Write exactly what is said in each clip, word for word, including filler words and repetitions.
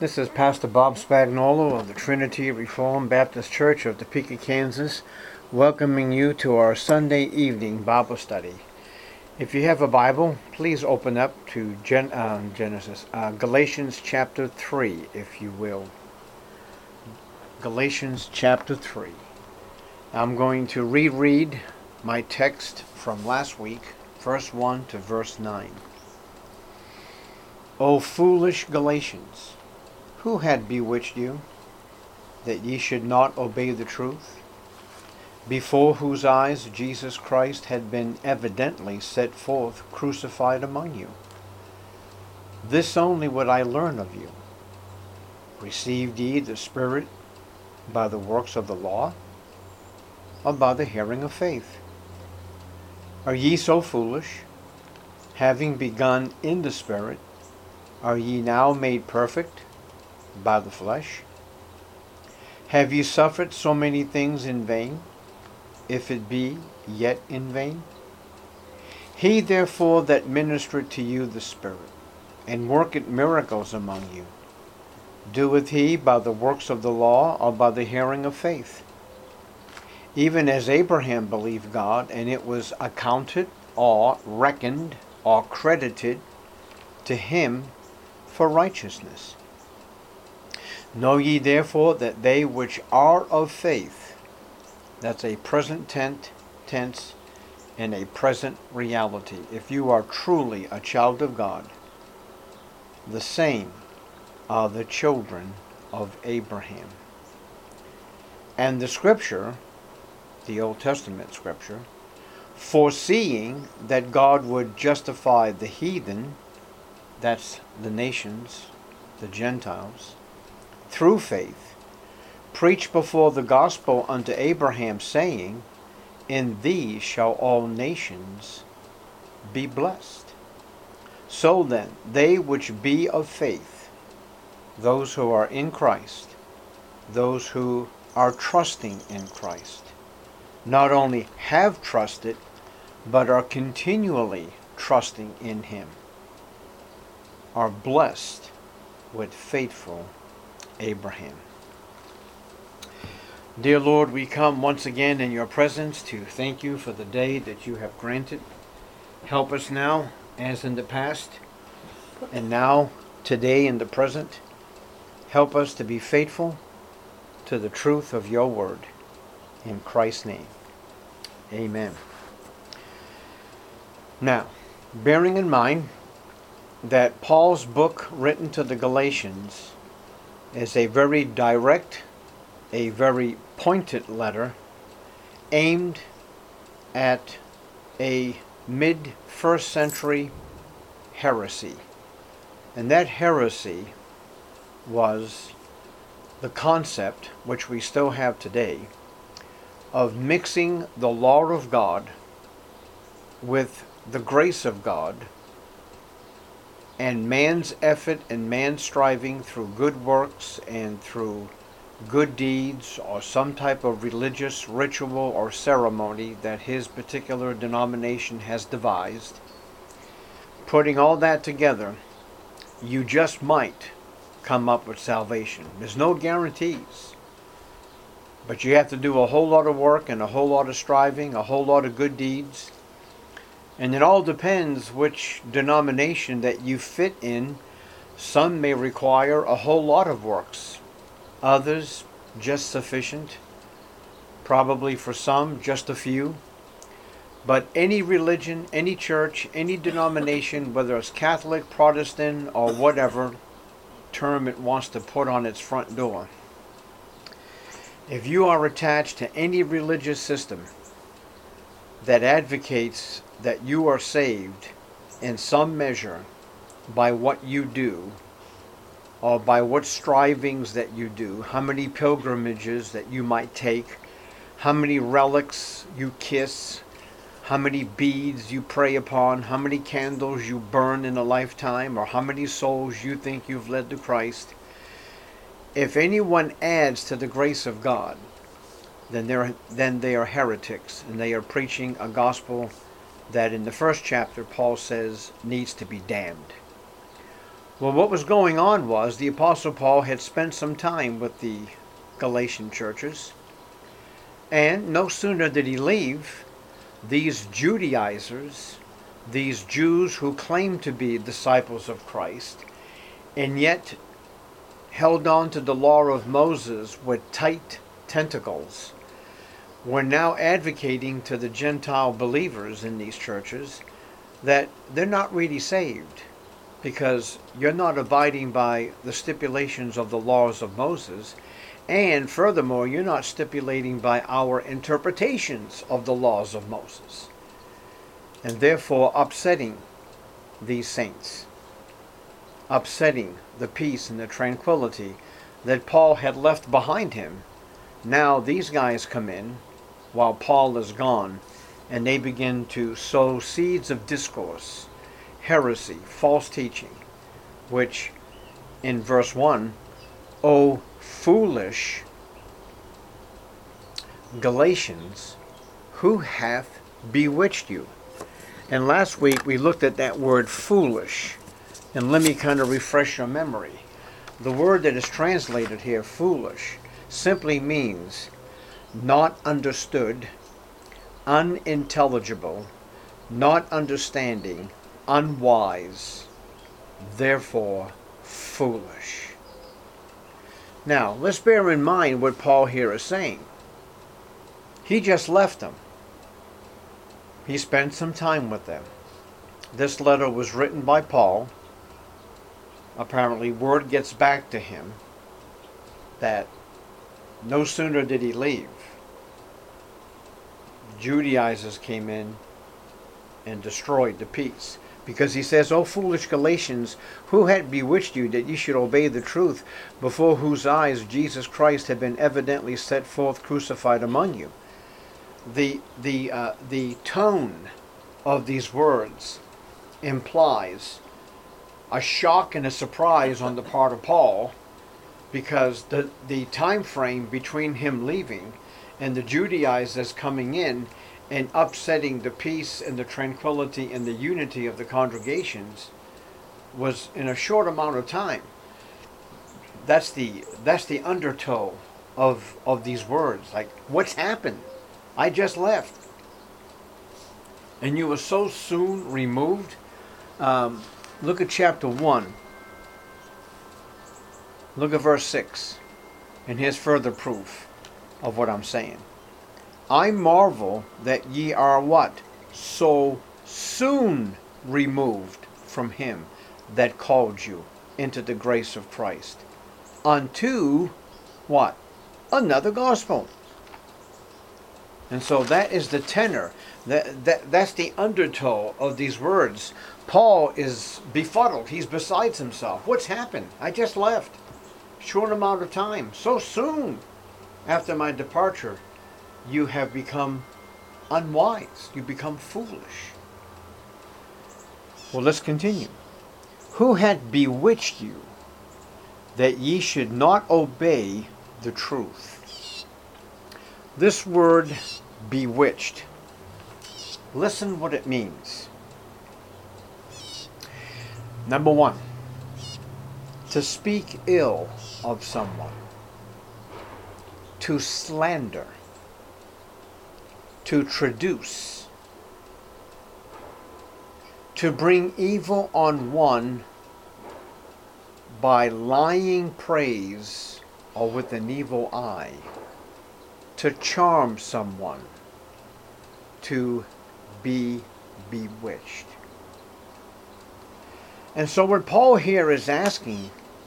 This is Pastor Bob Spagnolo of the Trinity Reformed Baptist Church of Topeka, Kansas, welcoming you to our Sunday evening Bible study. If you have a Bible, please open up to Gen- uh, Genesis, uh, Galatians chapter three, if you will. Galatians chapter three. I'm going to reread my text from last week, verse one to verse nine. O foolish Galatians, who had bewitched you, that ye should not obey the truth, before whose eyes Jesus Christ had been evidently set forth crucified among you? This only would I learn of you. Received ye the Spirit by the works of the law, or by the hearing of faith? Are ye so foolish? Having begun in the Spirit, are ye now made perfect by the flesh? Have ye suffered so many things in vain, if it be yet in vain? He therefore that ministered to you the Spirit, and worketh miracles among you, doeth he by the works of the law, or by the hearing of faith? Even as Abraham believed God, and it was accounted, or reckoned, or credited to him for righteousness. Know ye therefore that they which are of faith, that's a present tense, tense and a present reality. If you are truly a child of God, the same are the children of Abraham. And the scripture, the Old Testament scripture, foreseeing that God would justify the heathen, that's the nations, the Gentiles, through faith, preached before the gospel unto Abraham, saying, In thee shall all nations be blessed. So then, they which be of faith, those who are in Christ, those who are trusting in Christ, not only have trusted, but are continually trusting in Him, are blessed with faithful Abraham. Dear Lord, we come once again in your presence to thank you for the day that you have granted. Help us now, as in the past, and now, today, in the present. Help us to be faithful to the truth of your word. In Christ's name, amen. Now, bearing in mind that Paul's book written to the Galatians is a very direct, a very pointed letter aimed at a mid-first century heresy. And that heresy was the concept, which we still have today, of mixing the law of God with the grace of God, and man's effort and man's striving through good works and through good deeds or some type of religious ritual or ceremony that his particular denomination has devised. Putting all that together, you just might come up with salvation. There's no guarantees. But you have to do a whole lot of work and a whole lot of striving, a whole lot of good deeds. And it all depends which denomination that you fit in. Some may require a whole lot of works. Others, just sufficient. Probably for some, just a few. But any religion, any church, any denomination, whether it's Catholic, Protestant, or whatever term it wants to put on its front door, if you are attached to any religious system that advocates that you are saved in some measure by what you do, or by what strivings that you do, how many pilgrimages that you might take, how many relics you kiss, how many beads you pray upon, how many candles you burn in a lifetime, or how many souls you think you've led to Christ. If anyone adds to the grace of God, then they're then they are heretics, and they are preaching a gospel that in the first chapter Paul says needs to be damned. Well, what was going on was the Apostle Paul had spent some time with the Galatian churches, and no sooner did he leave, these Judaizers, these Jews who claimed to be disciples of Christ, and yet held on to the law of Moses with tight tentacles, were now advocating to the Gentile believers in these churches that they're not really saved because you're not abiding by the stipulations of the laws of Moses, and furthermore, you're not stipulating by our interpretations of the laws of Moses, and therefore upsetting these saints, upsetting the peace and the tranquility that Paul had left behind him. Now these guys come in while Paul is gone, and they begin to sow seeds of discourse, heresy, false teaching, which in verse one, O foolish Galatians, who hath bewitched you? And last week we looked at that word foolish, and let me kind of refresh your memory. The word that is translated here, foolish, simply means not understood, unintelligible, not understanding, unwise, therefore foolish. Now, let's bear in mind what Paul here is saying. He just left them. He spent some time with them. This letter was written by Paul. Apparently, word gets back to him that no sooner did he leave, Judaizers came in and destroyed the peace. Because he says, O foolish Galatians, who had bewitched you that ye should obey the truth, before whose eyes Jesus Christ had been evidently set forth crucified among you? The, the, uh, the tone of these words implies a shock and a surprise on the part of Paul, because the, the time frame between him leaving and the Judaizers coming in and upsetting the peace and the tranquility and the unity of the congregations was in a short amount of time. That's the that's the undertow of of these words. Like, what's happened? I just left, and you were so soon removed. Um, look at chapter one. Look at verse six, and here's further proof of what I'm saying. I marvel that ye are what? So soon removed from him that called you into the grace of Christ, unto what? Another gospel. And so that is the tenor. That, that, that's the undertow of these words. Paul is befuddled. He's besides himself. What's happened? I just left. Short amount of time. So soon after my departure, you have become unwise. You become foolish. Well, let's continue. Who had bewitched you that ye should not obey the truth? This word bewitched, listen what it means. Number one, to speak ill of someone, to slander, to traduce, to bring evil on one by lying praise or with an evil eye, to charm someone, to be bewitched. And so what Paul here is asking,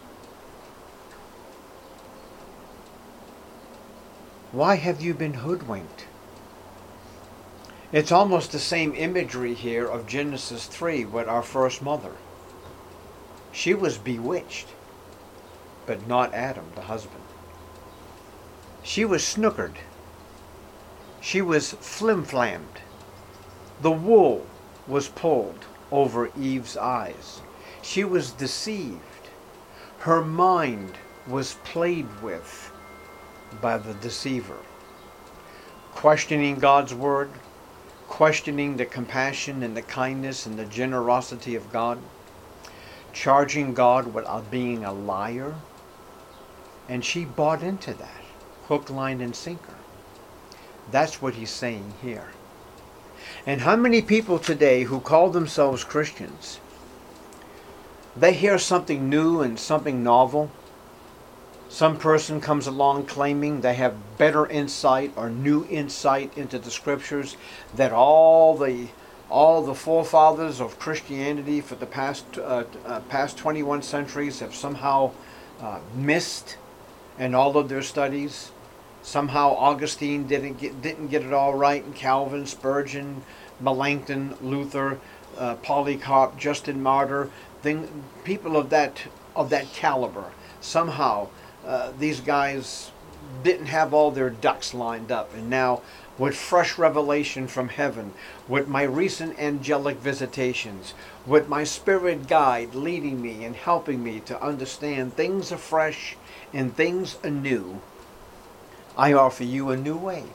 why have you been hoodwinked? It's almost the same imagery here of Genesis three with our first mother. She was bewitched, but not Adam, the husband. She was snookered. She was flim-flammed. The wool was pulled over Eve's eyes. She was deceived. Her mind was played with by the deceiver. Questioning God's word, questioning the compassion and the kindness and the generosity of God, charging God with uh, being a liar. And she bought into that, hook, line, and sinker. That's what he's saying here. And how many people today who call themselves Christians, they hear something new and something novel. Some person comes along claiming they have better insight or new insight into the scriptures that all the all the forefathers of Christianity for the past uh, uh, past twenty-one centuries have somehow uh, missed in all of their studies. Somehow Augustine didn't get didn't get it all right, and Calvin, Spurgeon, Melanchthon, Luther, uh, Polycarp, Justin Martyr, thing, people of that of that caliber. Somehow uh, these guys didn't have all their ducks lined up, and now with fresh revelation from heaven, with my recent angelic visitations, with my spirit guide leading me and helping me to understand things afresh and things anew, I offer you a new way.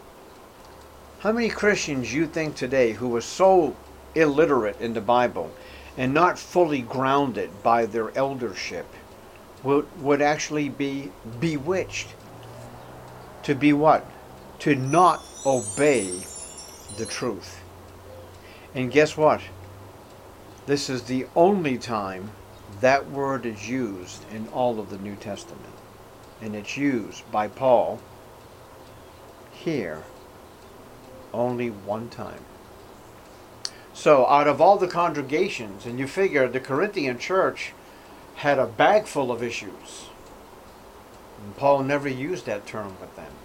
How many Christians you think today who are so illiterate in the Bible and not fully grounded by their eldership would, would actually be bewitched to be what? To not obey the truth. And guess what? This is the only time that word is used in all of the New Testament. And it's used by Paul here only one time. So out of all the congregations, and you figure the Corinthian church had a bag full of issues, and Paul never used that term with them.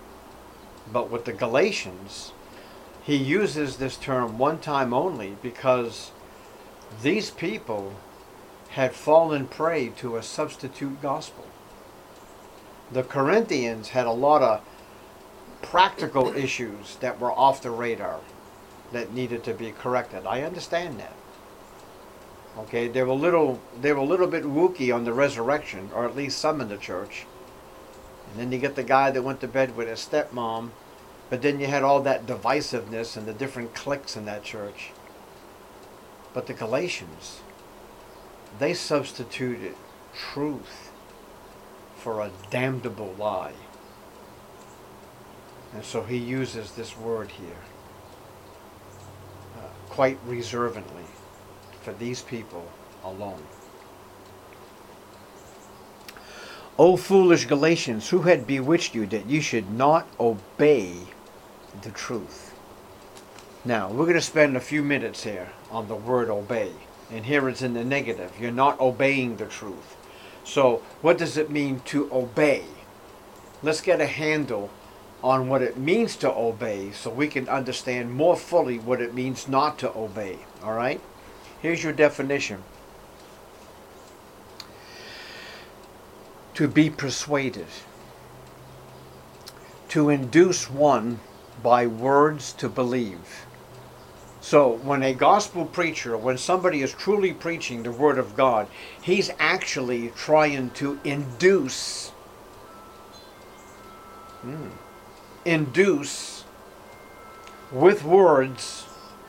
But with the Galatians, he uses this term one time only because these people had fallen prey to a substitute gospel. The Corinthians had a lot of practical issues that were off the radar that needed to be corrected. I understand that. Okay, they were little they were a little bit wooky on the resurrection, or at least some in the church. And then you get the guy that went to bed with his stepmom, but then you had all that divisiveness and the different cliques in that church. But the Galatians, they substituted truth for a damnable lie. And so he uses this word here uh, quite reservedly for these people alone. O foolish Galatians, who had bewitched you that you should not obey the truth? Now, we're going to spend a few minutes here on the word obey. And here it's in the negative. You're not obeying the truth. So, what does it mean to obey? Let's get a handle on what it means to obey so we can understand more fully what it means not to obey. All right? Here's your definition. To be persuaded. To induce one by words to believe. So when a gospel preacher, when somebody is truly preaching the word of God, he's actually trying to induce, hmm, induce with words,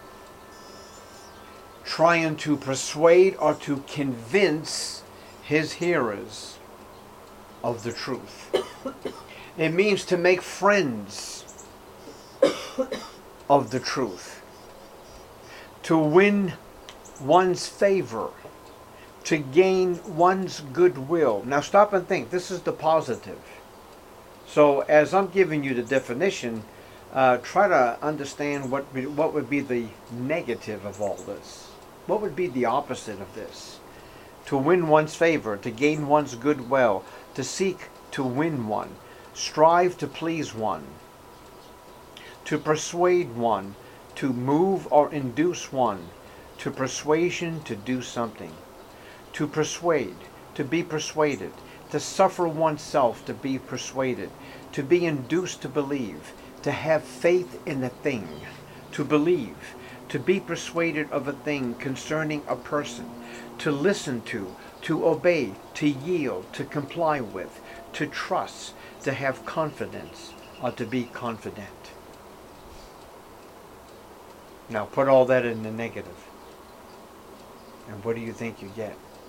trying to persuade or to convince his hearers of the truth. It means to make friends of the truth. To win one's favor. To gain one's goodwill. Now stop and think. This is the positive. So as I'm giving you the definition, uh, try to understand what, be, what would be the negative of all this. What would be the opposite of this? To win one's favor. To gain one's goodwill. To seek to win one. Strive to please one. To persuade one. To move or induce one. To persuasion to do something. To persuade. To be persuaded. To suffer oneself to be persuaded. To be induced to believe. To have faith in a thing. To believe. To be persuaded of a thing concerning a person. To listen to. To obey. To yield. To comply with. To trust. To have confidence. Or to be confident. Now put all that in the negative. And what do you think you get?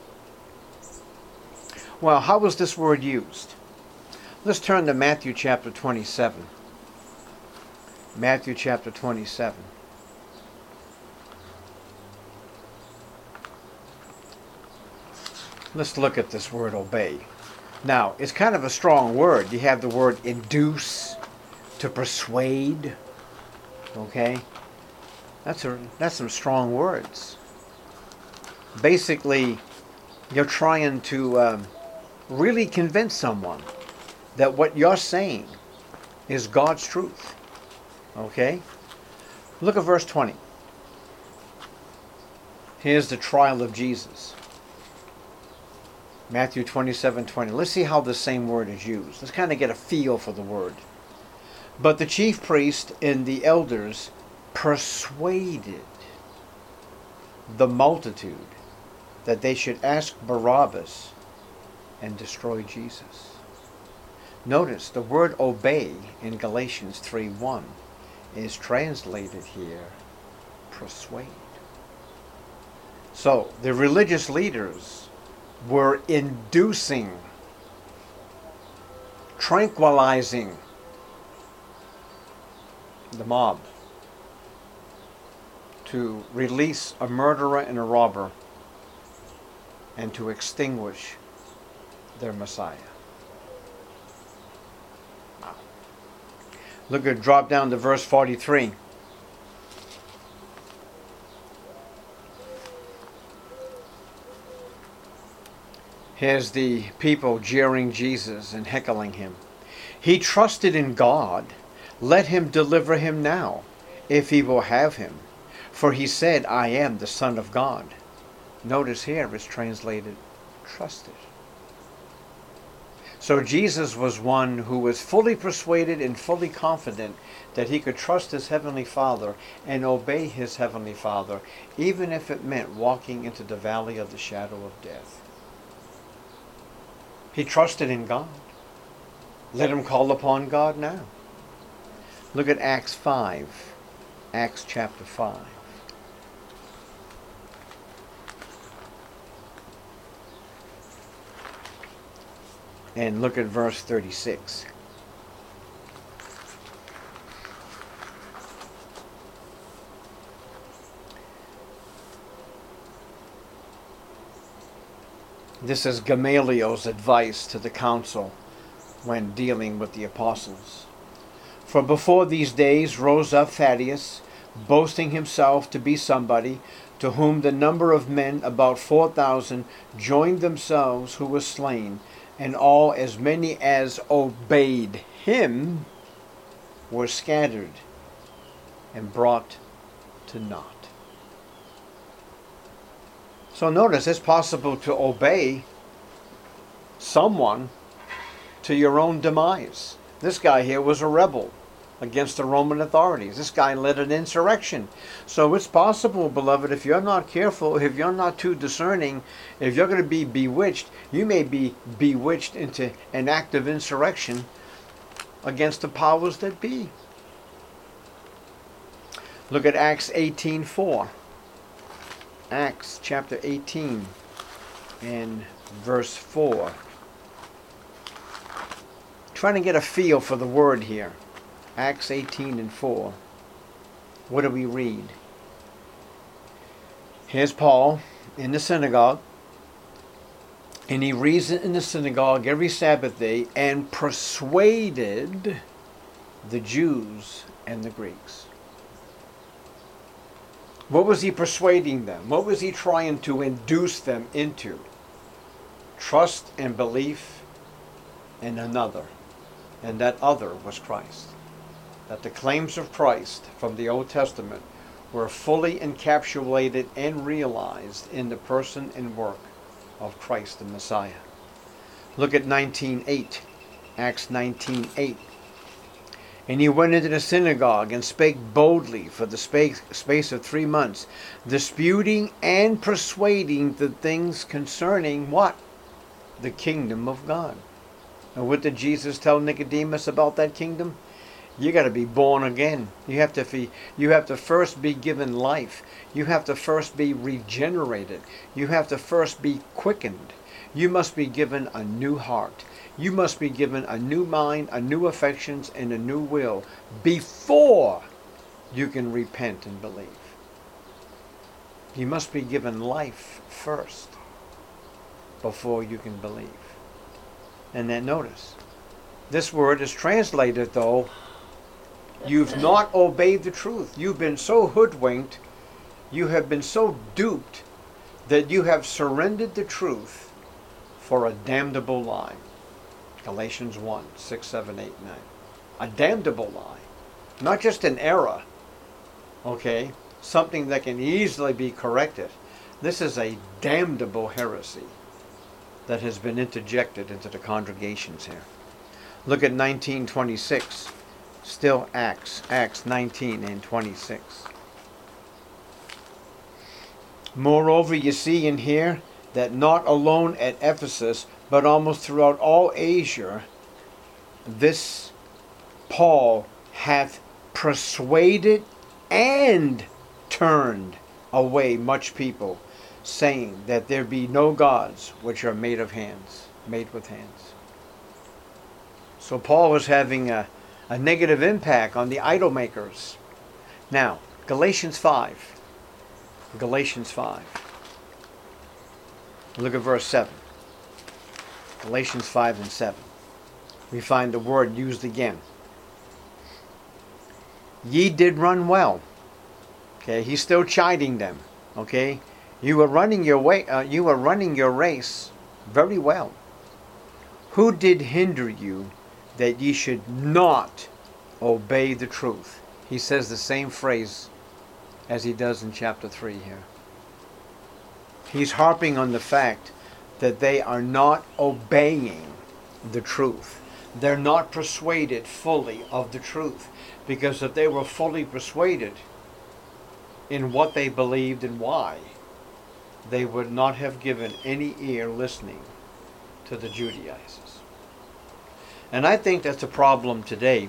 Well, how was this word used? Let's turn to Matthew chapter twenty-seven. Matthew chapter twenty-seven. Let's look at this word obey. Now, it's kind of a strong word. You have the word induce, to persuade. Okay? That's a that's some strong words. Basically, you're trying to um, really convince someone that what you're saying is God's truth. Okay? Look at verse twenty. Here's the trial of Jesus. Matthew twenty-seven twenty. Let's see how the same word is used. Let's kind of get a feel for the word. But the chief priest and the elders persuaded the multitude that they should ask Barabbas and destroy Jesus. Notice the word obey in Galatians three one is translated here persuade. So the religious leaders were inducing, tranquilizing the mob to release a murderer and a robber and to extinguish their Messiah. Wow. Look at, drop down to verse forty-three. Here's the people jeering Jesus and heckling him. He trusted in God. Let him deliver him now, if he will have him. For he said, I am the Son of God. Notice here it's translated, trusted. So Jesus was one who was fully persuaded and fully confident that he could trust his Heavenly Father and obey his Heavenly Father, even if it meant walking into the valley of the shadow of death. He trusted in God. Let him call upon God now. Look at Acts five. Acts chapter five. And look at verse thirty-six. This is Gamaliel's advice to the council when dealing with the apostles. For before these days rose up Thaddeus, boasting himself to be somebody, to whom the number of men, about four thousand, joined themselves who were slain, and all as many as obeyed him were scattered and brought to naught. So notice it's possible to obey someone to your own demise. This guy here was a rebel against the Roman authorities. This guy led an insurrection. So it's possible, beloved, if you're not careful, if you're not too discerning, if you're going to be bewitched, you may be bewitched into an act of insurrection against the powers that be. Look at Acts eighteen four. Acts chapter eighteen and verse four. Trying to get a feel for the word here. Acts eighteen and four. What do we read? Here's Paul in the synagogue. And he reasoned in the synagogue every Sabbath day and persuaded the Jews and the Greeks. What was he persuading them? What was he trying to induce them into? Trust and belief in another. And that other was Christ. That the claims of Christ from the Old Testament were fully encapsulated and realized in the person and work of Christ the Messiah. Look at nineteen eight. Acts nineteen eight. And he went into the synagogue and spake boldly for the space, space of three months, disputing and persuading the things concerning what? The kingdom of God. And what did Jesus tell Nicodemus about that kingdom? You got to be born again. You have to be, you have to first be given life. You have to first be regenerated. You have to first be quickened. You must be given a new heart. You must be given a new mind, a new affections, and a new will before you can repent and believe. You must be given life first before you can believe. And then notice, this word is translated though, you've not obeyed the truth. You've been so hoodwinked, you have been so duped that you have surrendered the truth for a damnable lie. Galatians one, six, seven, eight, nine. A damnable lie. Not just an error, okay? Something that can easily be corrected. This is a damnable heresy that has been interjected into the congregations here. Look at nineteen twenty-six. Still Acts. Acts nineteen and twenty-six. Moreover, you see and hear that not alone at Ephesus, but almost throughout all Asia, this Paul hath persuaded and turned away much people, saying that there be no gods which are made of hands, made with hands. So Paul was having a, a negative impact on the idol makers. Now, Galatians five. Galatians five. Look at verse seven. Galatians five and seven. We find the word used again. Ye did run well. Okay, he's still chiding them. Okay, you were running your way. Uh, you were running your race very well. Who did hinder you that ye should not obey the truth? He says the same phrase as he does in chapter three here. He's harping on the fact that they are not obeying the truth. They're not persuaded fully of the truth. Because if they were fully persuaded in what they believed and why, they would not have given any ear listening to the Judaizers. And I think that's a problem today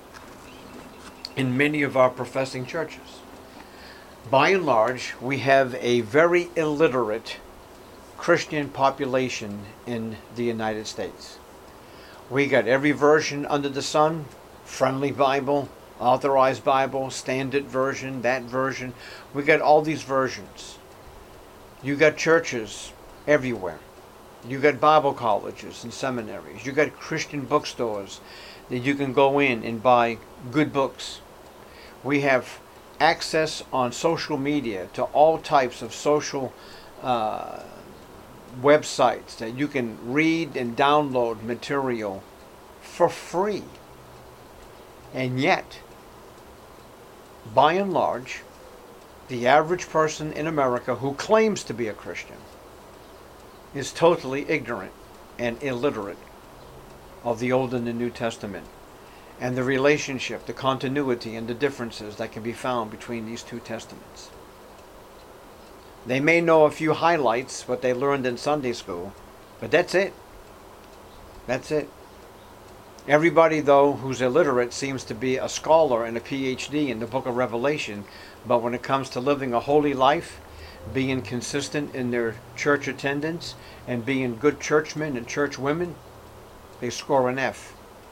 in many of our professing churches. By and large, we have a very illiterate Christian population in the United States. We got every version under the sun, Friendly Bible, Authorized Bible, Standard Version, that version. We got all these versions. You got churches everywhere. You got Bible colleges and seminaries. You got Christian bookstores that you can go in and buy good books. We have access on social media to all types of social uh, websites that you can read and download material for free. And yet, by and large, the average person in America who claims to be a Christian is totally ignorant and illiterate of the Old and the New Testament and the relationship, the continuity, and the differences that can be found between these two testaments. They may know a few highlights, what they learned in Sunday school, but that's it. That's it. Everybody, though, who's illiterate seems to be a scholar and a P H D in the book of Revelation, but when it comes to living a holy life, being consistent in their church attendance, and being good churchmen and churchwomen, they score an F.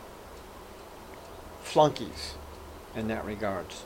Flunkies in that regards.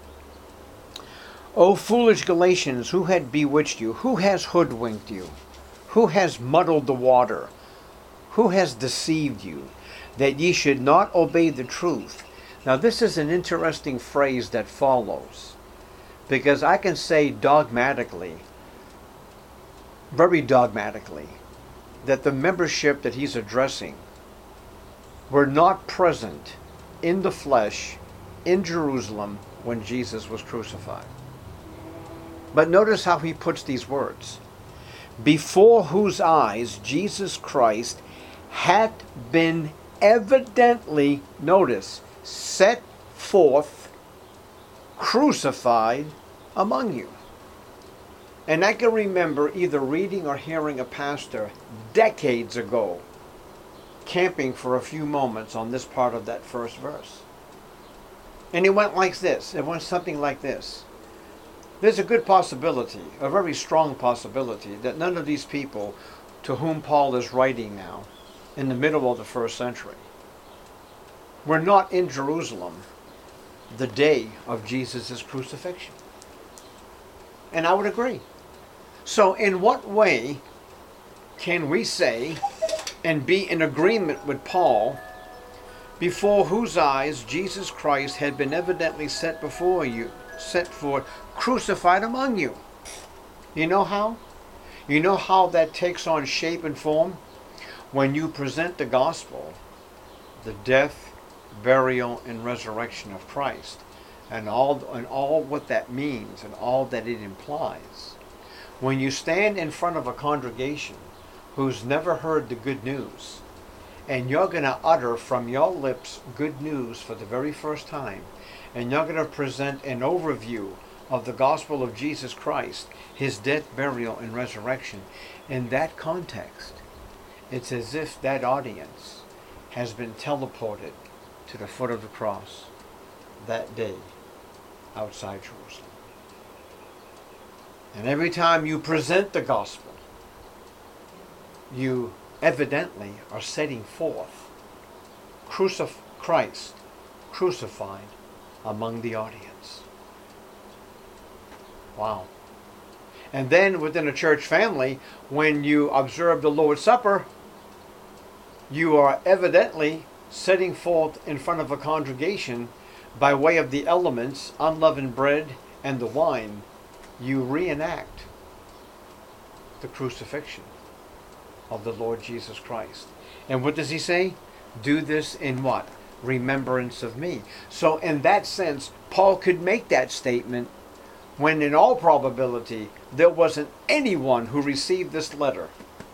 O foolish Galatians, who had bewitched you? Who has hoodwinked you? Who has muddled the water? Who has deceived you, that ye should not obey the truth? Now this is an interesting phrase that follows, because I can say dogmatically, very dogmatically, that the membership that he's addressing were not present in the flesh in Jerusalem when Jesus was crucified. But notice how he puts these words. Before whose eyes Jesus Christ hath been evidently, notice, set forth, crucified among you. And I can remember either reading or hearing a pastor decades ago camping for a few moments on this part of that first verse. And it went like this. It went something like this. There's a good possibility, a very strong possibility, that none of these people to whom Paul is writing now, in the middle of the first century, were not in Jerusalem the day of Jesus' crucifixion. And I would agree. So in what way can we say and be in agreement with Paul, before whose eyes Jesus Christ had been evidently set before you, set forth, crucified among you? You know how? You know how that takes on shape and form? When you present the gospel, the death, burial, and resurrection of Christ, and all, and all what that means and all that it implies. When you stand in front of a congregation who's never heard the good news, and you're going to utter from your lips good news for the very first time, and you're going to present an overview of the gospel of Jesus Christ, his death, burial, and resurrection, in that context, it's as if that audience has been teleported to the foot of the cross that day outside Jerusalem. And every time you present the gospel, you evidently are setting forth crucif- Christ crucified among the audience. Wow. And then within a church family, when you observe the Lord's Supper, you are evidently setting forth in front of a congregation, by way of the elements, unleavened bread and the wine, you reenact the crucifixion of the Lord Jesus Christ. And what does he say? Do this in what? Remembrance of me. So in that sense, Paul could make that statement when in all probability there wasn't anyone who received this letter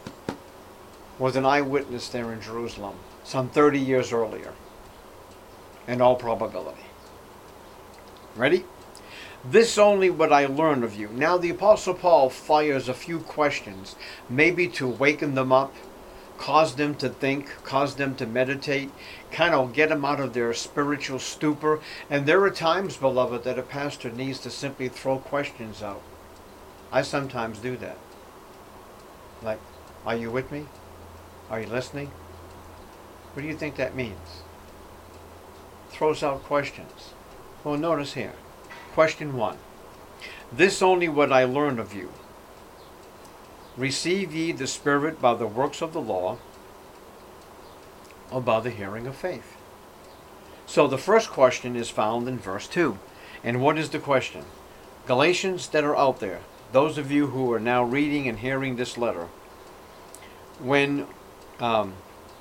was an eyewitness there in Jerusalem some thirty years earlier, in all probability. Ready? This only what I learn of you. Now the Apostle Paul fires a few questions, maybe to waken them up, cause them to think, cause them to meditate, kind of get them out of their spiritual stupor. And there are times, beloved, that a pastor needs to simply throw questions out. I sometimes do that. Like, are you with me? Are you listening? What do you think that means? Throws out questions. Well, notice here. Question one. This only what I learned of you. Receive ye the Spirit by the works of the law, or by the hearing of faith? So the first question is found in verse two. And what is the question? Galatians that are out there, those of you who are now reading and hearing this letter, when um,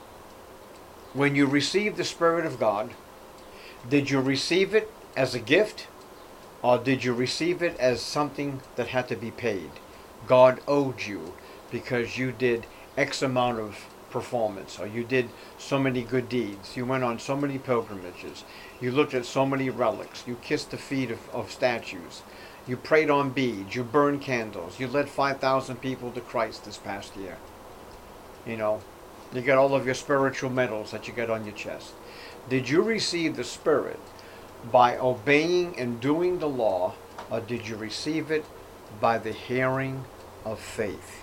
when you received the Spirit of God, did you receive it as a gift, or did you receive it as something that had to be paid? God owed you because you did X amount of performance, or you did so many good deeds, you went on so many pilgrimages, you looked at so many relics, you kissed the feet of, of statues, you prayed on beads, you burned candles, you led five thousand people to Christ this past year. You know, you got all of your spiritual medals that you got on your chest. Did you receive the Spirit by obeying and doing the law, or did you receive it by the hearing of faith?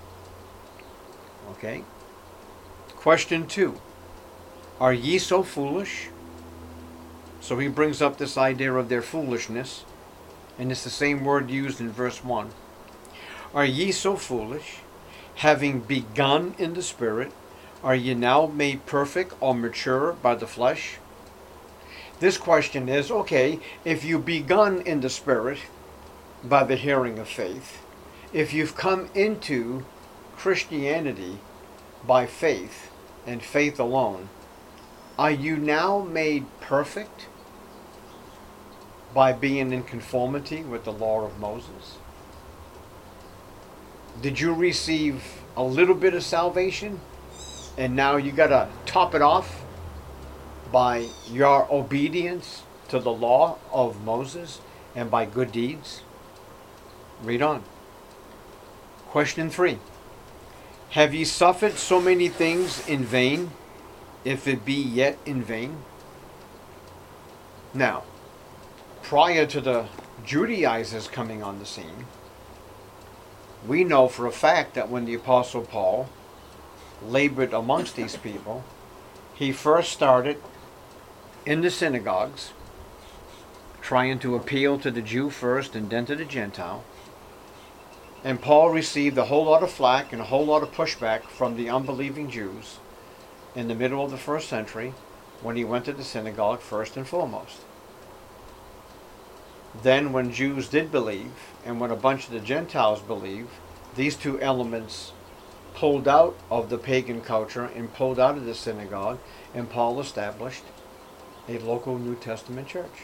Okay? Question two. Are ye so foolish? So he brings up this idea of their foolishness, and it's the same word used in verse one. Are ye so foolish? Having begun in the Spirit, are ye now made perfect or mature by the flesh? This question is, okay, if you begun in the Spirit by the hearing of faith, if you've come into Christianity by faith and faith alone, are you now made perfect by being in conformity with the law of Moses? Did you receive a little bit of salvation and now you got to top it off by your obedience to the law of Moses and by good deeds? Read on. Question three. Have ye suffered so many things in vain, if it be yet in vain? Now, prior to the Judaizers coming on the scene, We know for a fact that when the Apostle Paul labored amongst these people, he first started in the synagogues, trying to appeal to the Jew first and then to the Gentile. And Paul received a whole lot of flack and a whole lot of pushback from the unbelieving Jews in the middle of the first century when he went to the synagogue first and foremost. Then when Jews did believe, and when a bunch of the Gentiles believed, these two elements pulled out of the pagan culture and pulled out of the synagogue, and Paul established a local New Testament church.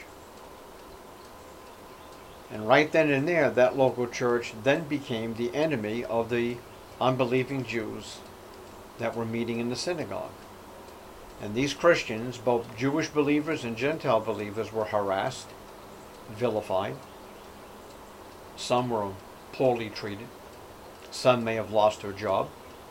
And right then and there, that local church then became the enemy of the unbelieving Jews that were meeting in the synagogue. And these Christians, both Jewish believers and Gentile believers, were harassed, vilified. Some were poorly treated. Some may have lost their job.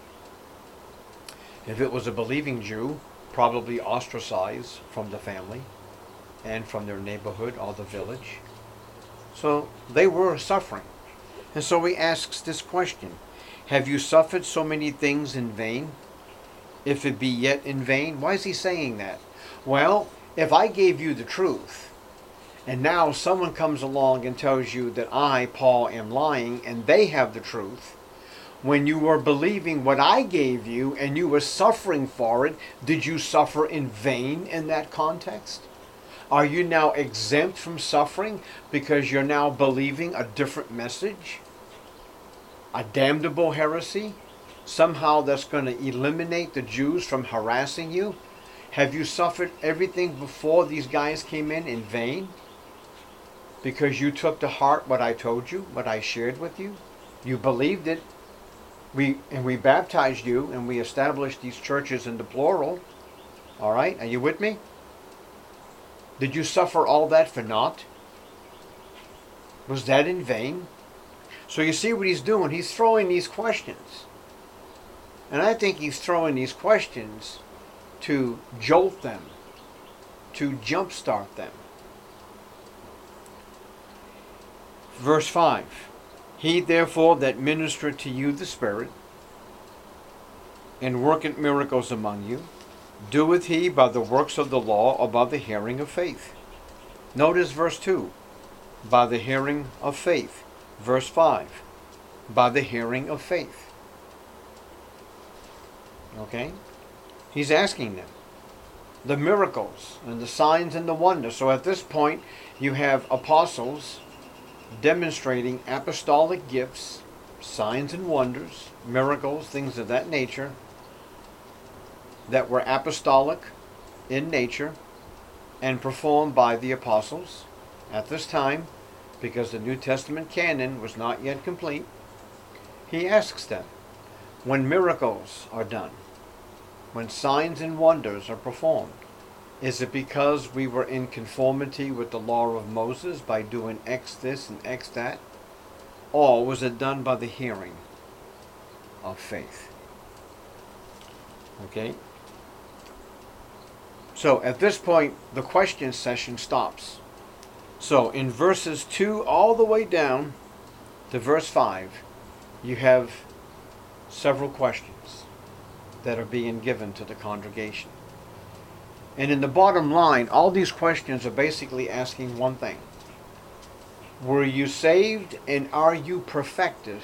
If it was a believing Jew, probably ostracized from the family and from their neighborhood or the village. So they were suffering. And so he asks this question: have you suffered so many things in vain? If it be yet in vain? Why is he saying that? Well, if I gave you the truth, and now someone comes along and tells you that I, Paul, am lying, and they have the truth, when you were believing what I gave you and you were suffering for it, did you suffer in vain in that context? Are you now exempt from suffering because you're now believing a different message? A damnable heresy? Somehow that's going to eliminate the Jews from harassing you? Have you suffered everything before these guys came in in vain? Because you took to heart what I told you, what I shared with you? You believed it. We and we baptized you, and we established these churches in the plural. All right? Are you with me? Did you suffer all that for naught? Was that in vain? So you see what he's doing. He's throwing these questions. And I think he's throwing these questions to jolt them, to jumpstart them. Verse five. He therefore that ministereth to you the Spirit, and worketh miracles among you, doeth he by the works of the law or by the hearing of faith? Notice verse two. By the hearing of faith. Verse five. By the hearing of faith. Okay? He's asking them. The miracles and the signs and the wonders. So at this point, you have apostles demonstrating apostolic gifts, signs and wonders, miracles, things of that nature, that were apostolic in nature and performed by the apostles at this time, because the New Testament canon was not yet complete. He asks them, when miracles are done, when signs and wonders are performed, is it because we were in conformity with the law of Moses by doing X this and X that? Or was it done by the hearing of faith? Okay? So at this point, the question session stops. So in verses two all the way down to verse five, you have several questions that are being given to the congregation. And in the bottom line, all these questions are basically asking one thing. Were you saved and are you perfected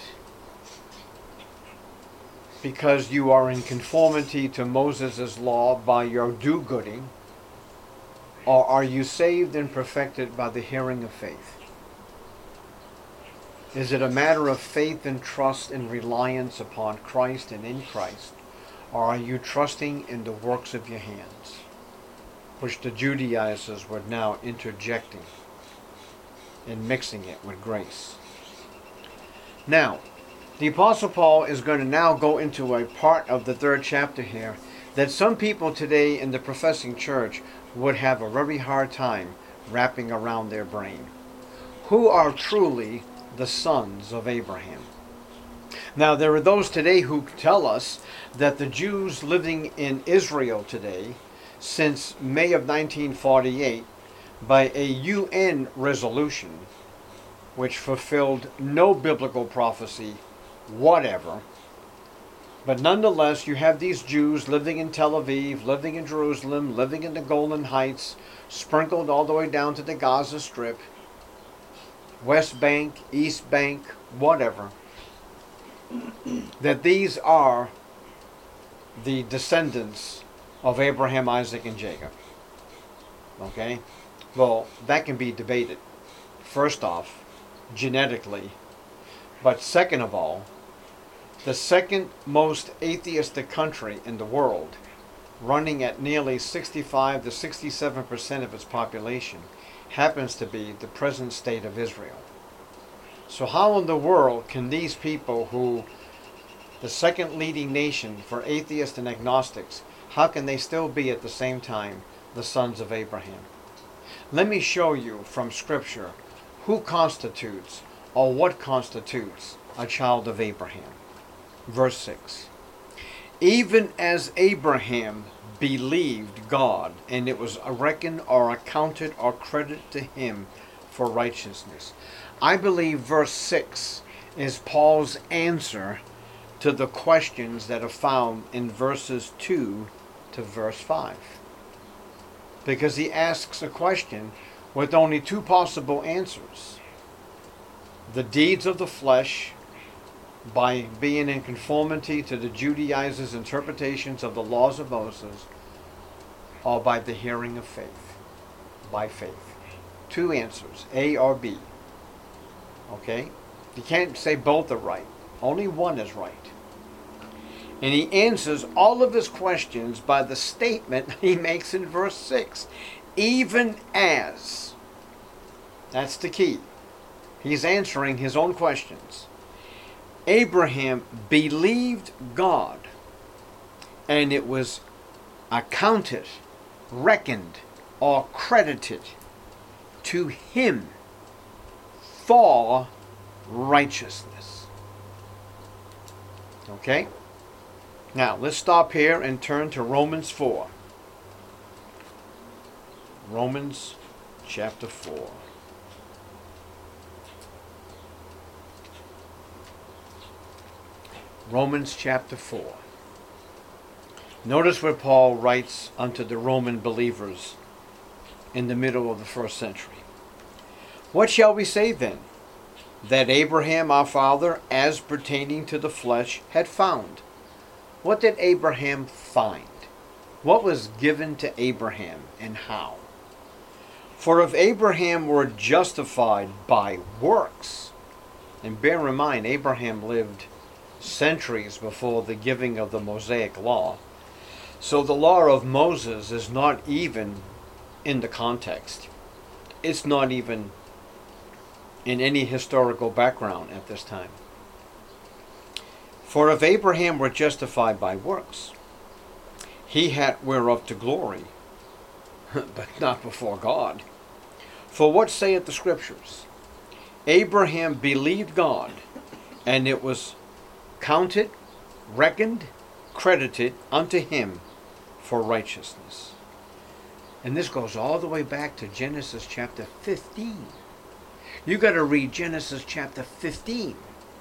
because you are in conformity to Moses' law by your do-gooding? Or are you saved and perfected by the hearing of faith? Is it a matter of faith and trust and reliance upon Christ and in Christ? Or are you trusting in the works of your hands, which the Judaizers were now interjecting and mixing it with grace? Now, the Apostle Paul is going to now go into a part of the third chapter here that some people today in the professing church would have a very hard time wrapping around their brain. Who are truly the sons of Abraham? Now, there are those today who tell us that the Jews living in Israel today, since May of nineteen forty-eight, by a U N resolution, which fulfilled no biblical prophecy whatever. But nonetheless, you have these Jews living in Tel Aviv, living in Jerusalem, living in the Golan Heights, sprinkled all the way down to the Gaza Strip, West Bank, East Bank, whatever. That these are the descendants of Abraham, Isaac, and Jacob. Okay? Well, that can be debated. First off, genetically. But second of all, the second most atheistic country in the world, running at nearly sixty-five to sixty-seven percent of its population, happens to be the present state of Israel. So how in the world can these people who, the second leading nation for atheists and agnostics, how can they still be at the same time the sons of Abraham? Let me show you from Scripture who constitutes or what constitutes a child of Abraham. Verse six. Even as Abraham believed God, and it was reckoned or accounted or credited to him for righteousness. I believe verse six is Paul's answer to the questions that are found in verses two to verse five. Because he asks a question with only two possible answers. The deeds of the flesh, by being in conformity to the Judaizers' interpretations of the laws of Moses, or by the hearing of faith, by faith. Two answers, A or B. Okay? You can't say both are right. Only one is right. And he answers all of his questions by the statement he makes in verse six. Even as. That's the key. He's answering his own questions. Abraham believed God, and it was accounted, reckoned, or credited to him for righteousness. Okay? Now, let's stop here and turn to Romans four. Romans chapter four. Romans chapter four. Notice where Paul writes unto the Roman believers in the middle of the first century. What shall we say then? That Abraham our father, as pertaining to the flesh, had found. What did Abraham find? What was given to Abraham, and how? For if Abraham were justified by works, and bear in mind, Abraham lived centuries before the giving of the Mosaic law. So the law of Moses is not even in the context. It's not even in any historical background at this time. For if Abraham were justified by works, he had whereof to glory, but not before God. For what saith the Scriptures? Abraham believed God, and it was counted, reckoned, credited unto him for righteousness. And this goes all the way back to Genesis chapter fifteen. You got to read Genesis chapter fifteen.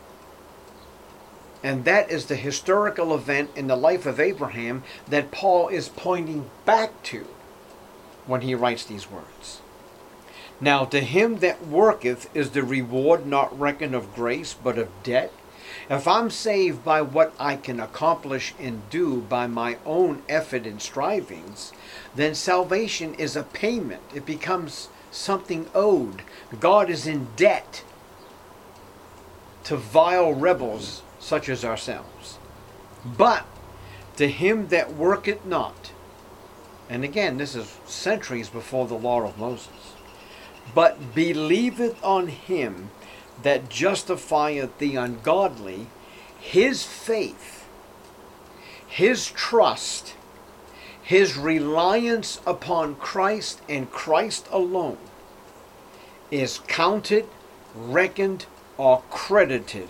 And that is the historical event in the life of Abraham that Paul is pointing back to when he writes these words. Now to him that worketh is the reward not reckoned of grace, but of debt. If I'm saved by what I can accomplish and do by my own effort and strivings, then salvation is a payment. It becomes something owed. God is in debt to vile rebels such as ourselves. But to him that worketh not, and again, this is centuries before the law of Moses, but believeth on him that justifieth the ungodly, his faith, his trust, his reliance upon Christ and Christ alone is counted, reckoned, or credited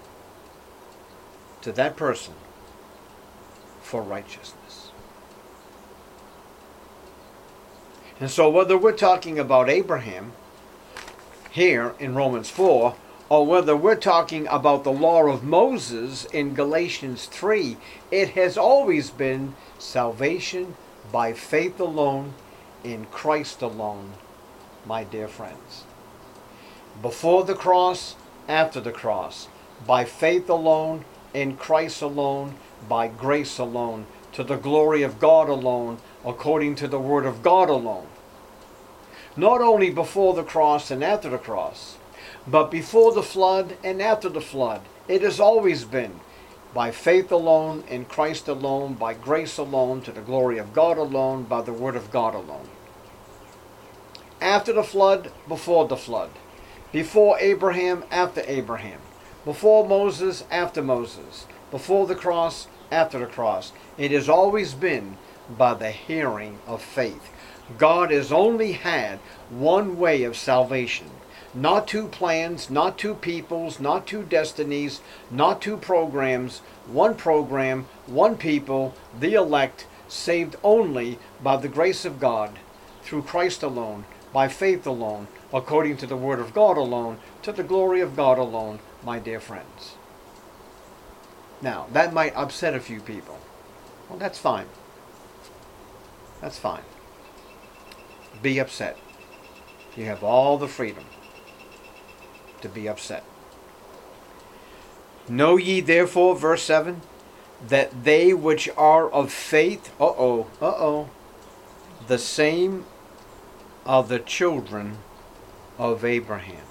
to that person for righteousness. And so whether we're talking about Abraham here in Romans four, or whether we're talking about the law of Moses in Galatians three, it has always been salvation by faith alone, in Christ alone, my dear friends. Before the cross, after the cross, by faith alone, in Christ alone, by grace alone, to the glory of God alone, according to the word of God alone. Not only before the cross and after the cross, but before the flood and after the flood. It has always been by faith alone, in Christ alone, by grace alone, to the glory of God alone, by the word of God alone. After the flood, before the flood. Before Abraham, after Abraham. Before Moses, after Moses. Before the cross, after the cross. It has always been by the hearing of faith. God has only had one way of salvation. Not two plans, not two peoples, not two destinies, not two programs. One program, one people, the elect, saved only by the grace of God, through Christ alone, by faith alone, according to the word of God alone, to the glory of God alone, my dear friends. Now, that might upset a few people. Well, that's fine. That's fine. Be upset. You have all the freedom to be upset. Know ye therefore, verse seven, that they which are of faith, uh-oh, uh-oh, the same are the children of Abraham.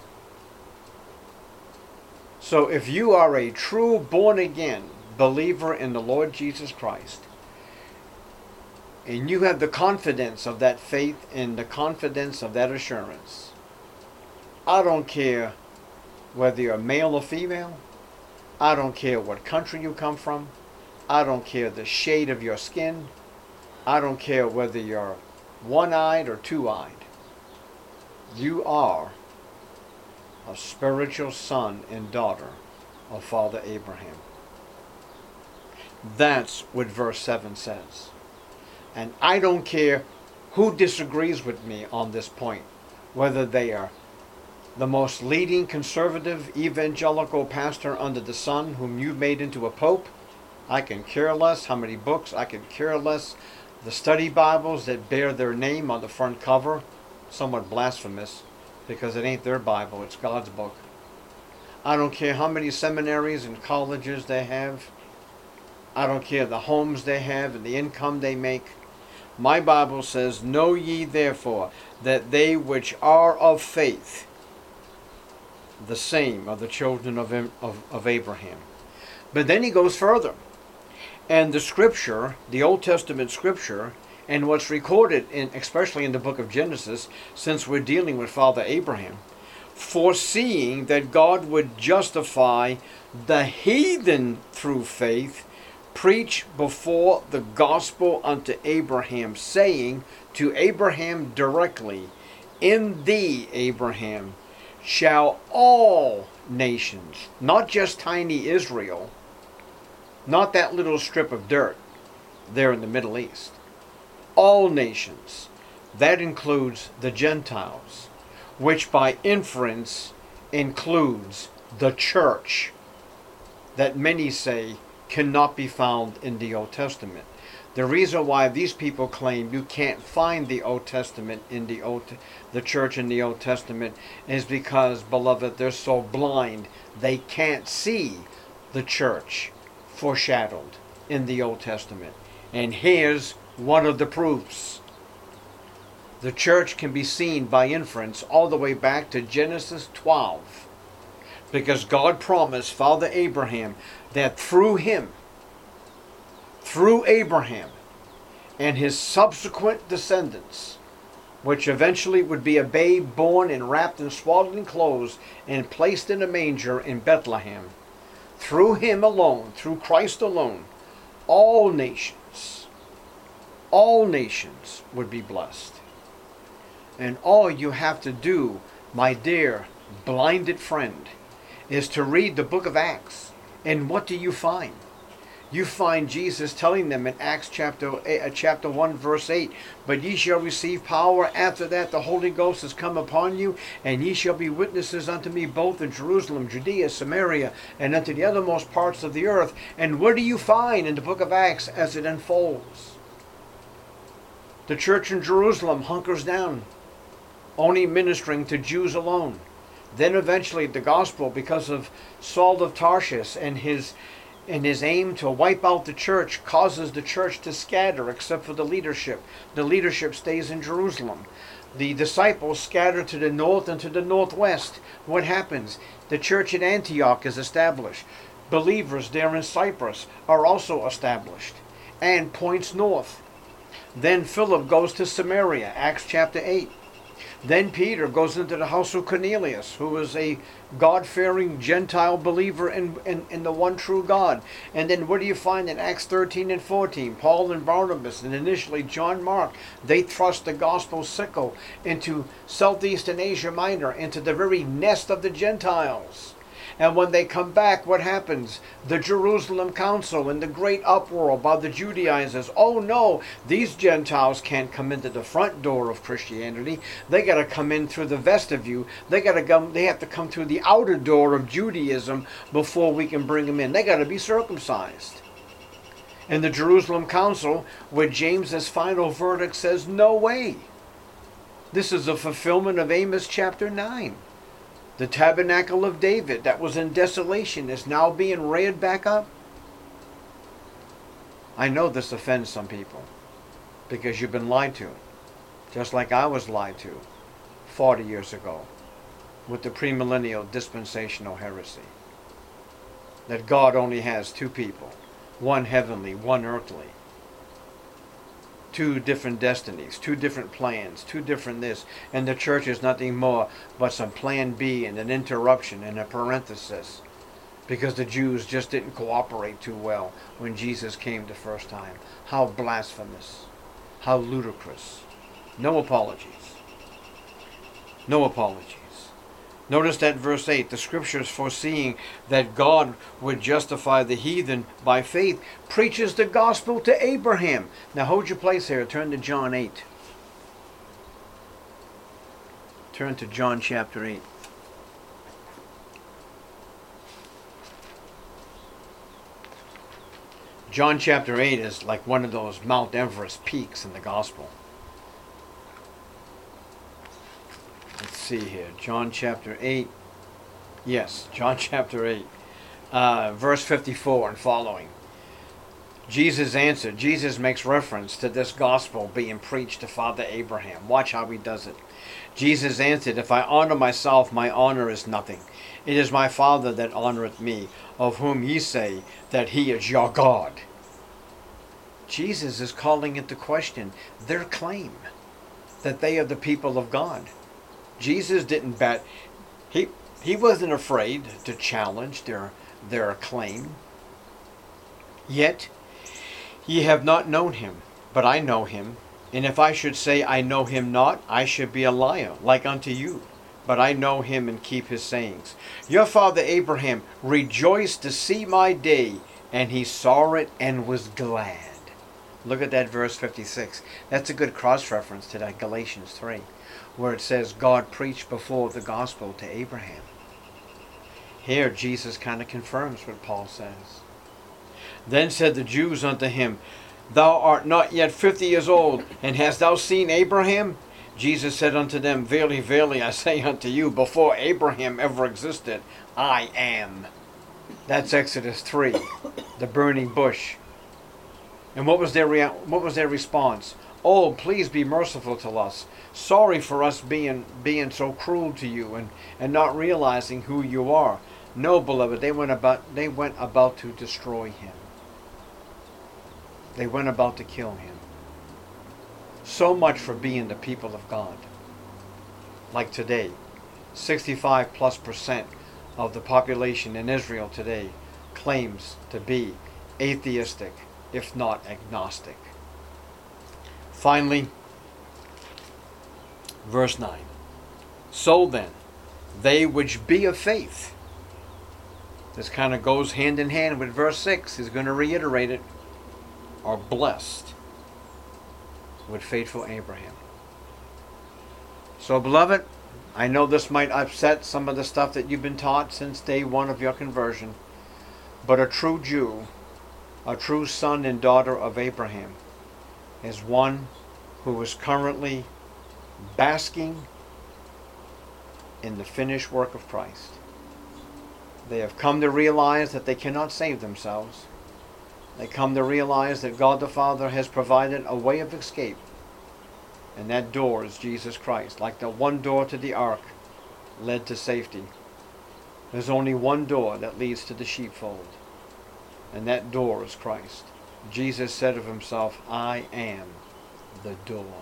So if you are a true born-again believer in the Lord Jesus Christ, and you have the confidence of that faith and the confidence of that assurance, I don't care whether you're male or female, I don't care what country you come from, I don't care the shade of your skin, I don't care whether you're one-eyed or two-eyed, you are a spiritual son and daughter of Father Abraham. That's what verse seven says. And I don't care who disagrees with me on this point, whether they are the most leading conservative evangelical pastor under the sun whom you made into a pope. I can care less how many books, I can care less the study Bibles that bear their name on the front cover, somewhat blasphemous, because it ain't their Bible, it's God's book. I don't care how many seminaries and colleges they have. I don't care the homes they have and the income they make. My Bible says, know ye therefore that they which are of faith, the same are the children of, of, of Abraham. But then he goes further. And the scripture, the Old Testament scripture, and what's recorded, in, especially in the book of Genesis, since we're dealing with Father Abraham, foreseeing that God would justify the heathen through faith, preach before the gospel unto Abraham, saying to Abraham directly, in thee, Abraham, shall all nations, not just tiny Israel, not that little strip of dirt there in the Middle East, all nations, that includes the Gentiles, which by inference includes the church, that many say cannot be found in the Old Testament. The reason why these people claim you can't find the Old Testament in the Old, the church in the Old Testament, is because, beloved, they're so blind they can't see the church foreshadowed in the Old Testament. And here's one of the proofs. The church can be seen by inference all the way back to Genesis twelve, because God promised Father Abraham that through him, through Abraham and his subsequent descendants, which eventually would be a babe born and wrapped in swaddling clothes and placed in a manger in Bethlehem, through him alone, through Christ alone, all nations, all nations would be blessed. And all you have to do, my dear blinded friend, is to read the book of Acts. And what do you find? You find Jesus telling them in Acts chapter eight, uh, chapter one, verse eight, "But ye shall receive power after that the Holy Ghost has come upon you, and ye shall be witnesses unto me both in Jerusalem, Judea, Samaria, and unto the othermost parts of the earth." And what do you find in the book of Acts as it unfolds? The church in Jerusalem hunkers down, only ministering to Jews alone. Then eventually the gospel, because of Saul of Tarshish and his and his aim to wipe out the church, causes the church to scatter except for the leadership. The leadership stays in Jerusalem. The disciples scatter to the north and to the northwest. What happens? The church at Antioch is established. Believers there in Cyprus are also established and points north. Then Philip goes to Samaria, Acts chapter eight. Then Peter goes into the house of Cornelius, who was a God-fearing Gentile believer in, in, in the one true God. And then what do you find in Acts thirteen and fourteen? Paul and Barnabas, and initially John Mark, they thrust the gospel sickle into southeastern Asia Minor, into the very nest of the Gentiles. And when they come back, what happens? The Jerusalem Council and the great uproar by the Judaizers. Oh no, these Gentiles can't come into the front door of Christianity. They got to come in through the vestibule. They got to come. They have to come through the outer door of Judaism before we can bring them in. They got to be circumcised. And the Jerusalem Council, with James's final verdict, says, "No way." This is a fulfillment of Amos chapter nine. The tabernacle of David that was in desolation is now being reared back up. I know this offends some people because you've been lied to, just like I was lied to forty years ago with the premillennial dispensational heresy. That God only has two people, one heavenly, one earthly. Two different destinies, two different plans, two different this, and the church is nothing more but some plan B and an interruption and a parenthesis, because the Jews just didn't cooperate too well when Jesus came the first time. How blasphemous, how ludicrous. No apologies. No apologies. Notice that verse eight, the scriptures foreseeing that God would justify the heathen by faith, preaches the gospel to Abraham. Now hold your place here. Turn to John eight. Turn to John chapter eight. John chapter eight is like one of those Mount Everest peaks in the gospel. Let's see here. John chapter eight. Yes, John chapter eight. Uh, verse fifty-four and following. Jesus answered. Jesus makes reference to this gospel being preached to Father Abraham. Watch how he does it. Jesus answered, "If I honor myself, my honor is nothing. It is my Father that honoreth me, of whom ye say that he is your God." Jesus is calling into question their claim that they are the people of God. Jesus didn't bet. He he wasn't afraid to challenge their their claim. Yet ye have not known him, but I know him. And if I should say I know him not, I should be a liar, like unto you. But I know him and keep his sayings. Your father Abraham rejoiced to see my day, and he saw it and was glad. Look at that verse fifty-six. That's a good cross-reference to that Galatians three. Where it says God preached before the gospel to Abraham. Here Jesus kind of confirms what Paul says. Then said the Jews unto him, Thou art not yet fifty years old, and hast thou seen Abraham? Jesus said unto them, Verily, verily, I say unto you, before Abraham ever existed, I am. That's Exodus three, the burning bush. And what was their rea- what was their response? Oh, please be merciful to us. Sorry for us being being so cruel to you and, and not realizing who you are. No, beloved, they went about they went about to destroy him. They went about to kill him. So much for being the people of God. Like today, sixty-five plus percent of the population in Israel today claims to be atheistic, if not agnostic. Finally, verse nine. So then, they which be of faith, This kind of goes hand in hand with verse six. He's going to reiterate it. Are blessed with faithful Abraham. So, beloved, I know this might upset some of the stuff that you've been taught since day one of your conversion, but a true Jew, a true son and daughter of Abraham, is one who is currently basking in the finished work of Christ. They have come to realize that they cannot save themselves. They come to realize that God the Father has provided a way of escape, and that door is Jesus Christ. Like the one door to the ark led to safety, there's only one door that leads to the sheepfold, and that door is Christ. Jesus said of himself, I am the door.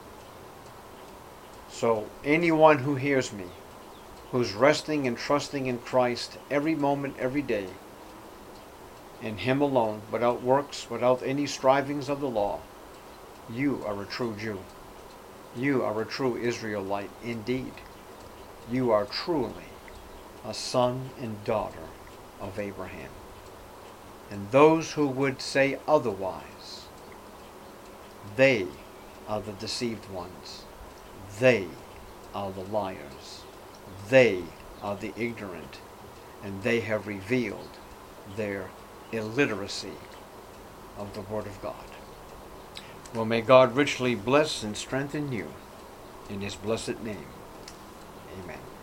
So anyone who hears me, who's resting and trusting in Christ every moment, every day, in him alone, without works, without any strivings of the law, you are a true Jew. You are a true Israelite indeed. You are truly a son and daughter of Abraham. And those who would say otherwise, they are the deceived ones. They are the liars. They are the ignorant. And they have revealed their illiteracy of the Word of God. Well, may God richly bless and strengthen you in His blessed name. Amen.